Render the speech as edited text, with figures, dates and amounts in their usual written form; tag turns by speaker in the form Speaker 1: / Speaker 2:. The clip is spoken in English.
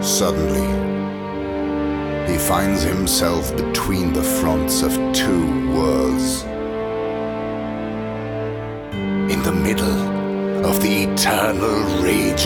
Speaker 1: Suddenly, he finds himself between the fronts of two worlds. In the middle of the eternal rage